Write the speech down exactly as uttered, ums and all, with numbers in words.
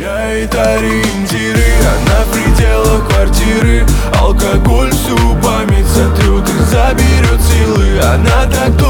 теряет ориентиры, она в пределах квартиры. Алкоголь всю память сотрет и заберет силы. Она так